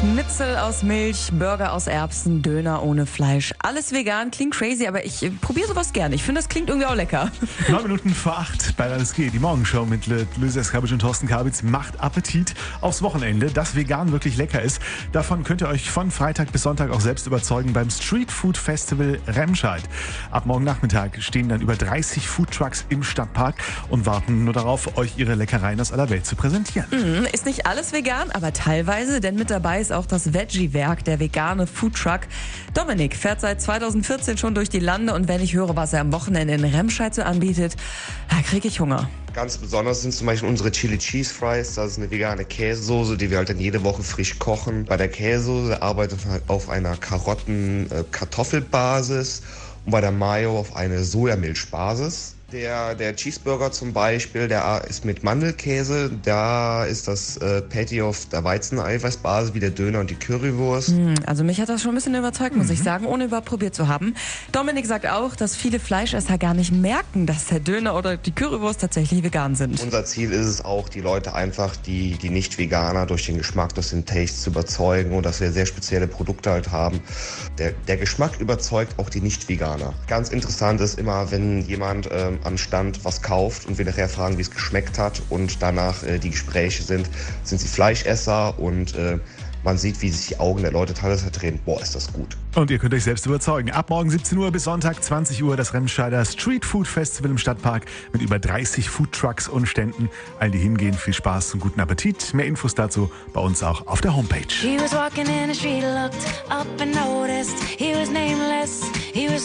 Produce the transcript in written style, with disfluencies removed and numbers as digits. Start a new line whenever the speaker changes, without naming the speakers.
Schnitzel aus Milch, Burger aus Erbsen, Döner ohne Fleisch. Alles vegan, klingt crazy, aber ich probiere sowas gerne. Ich finde, das klingt irgendwie auch lecker.
9 Minuten vor 8 bei Alles geht. Die Morgenshow mit Luisa Skabic und Thorsten Kabitz macht Appetit aufs Wochenende, das vegan wirklich lecker ist. Davon könnt ihr euch von Freitag bis Sonntag auch selbst überzeugen beim Street Food Festival Remscheid. Ab morgen Nachmittag stehen dann über 30 Foodtrucks im Stadtpark und warten nur darauf, euch ihre Leckereien aus aller Welt zu präsentieren.
Ist nicht alles vegan, aber teilweise, denn mit dabei ist auch das Veggie-Werk, der vegane Foodtruck. Dominik fährt seit 2014 schon durch die Lande und wenn ich höre, was er am Wochenende in Remscheid so anbietet, da kriege ich Hunger.
Ganz besonders sind zum Beispiel unsere Chili Cheese Fries. Das ist eine vegane Käsesoße, die wir halt dann jede Woche frisch kochen. Bei der Käsesoße arbeitet man halt auf einer Karotten-Kartoffelbasis und bei der Mayo auf eine Sojamilchbasis. Der Cheeseburger zum Beispiel, der ist mit Mandelkäse, da ist das Patty auf der Weizeneiweißbasis wie der Döner und die Currywurst.
Also mich hat das schon ein bisschen überzeugt, muss ich sagen, ohne überhaupt probiert zu haben. Dominik sagt auch, dass viele Fleischesser gar nicht merken, dass der Döner oder die Currywurst tatsächlich vegan sind.
Unser Ziel ist es auch, die Leute einfach, die Nicht-Veganer durch den Geschmack, durch den Taste zu überzeugen und dass wir sehr spezielle Produkte halt haben. Der Geschmack überzeugt auch die Nicht-Veganer. Ganz interessant ist immer, wenn jemand am Stand was kauft und wir nachher fragen, wie es geschmeckt hat und danach die Gespräche sind sie Fleischesser und man sieht, wie sich die Augen der Leute teilweise verdrehen. Boah, ist das gut.
Und ihr könnt euch selbst überzeugen. Ab morgen 17 Uhr bis Sonntag 20 Uhr das Remscheider Street Food Festival im Stadtpark mit über 30 Foodtrucks und Ständen. Allen, die hingehen, viel Spaß und guten Appetit. Mehr Infos dazu bei uns auch auf der Homepage.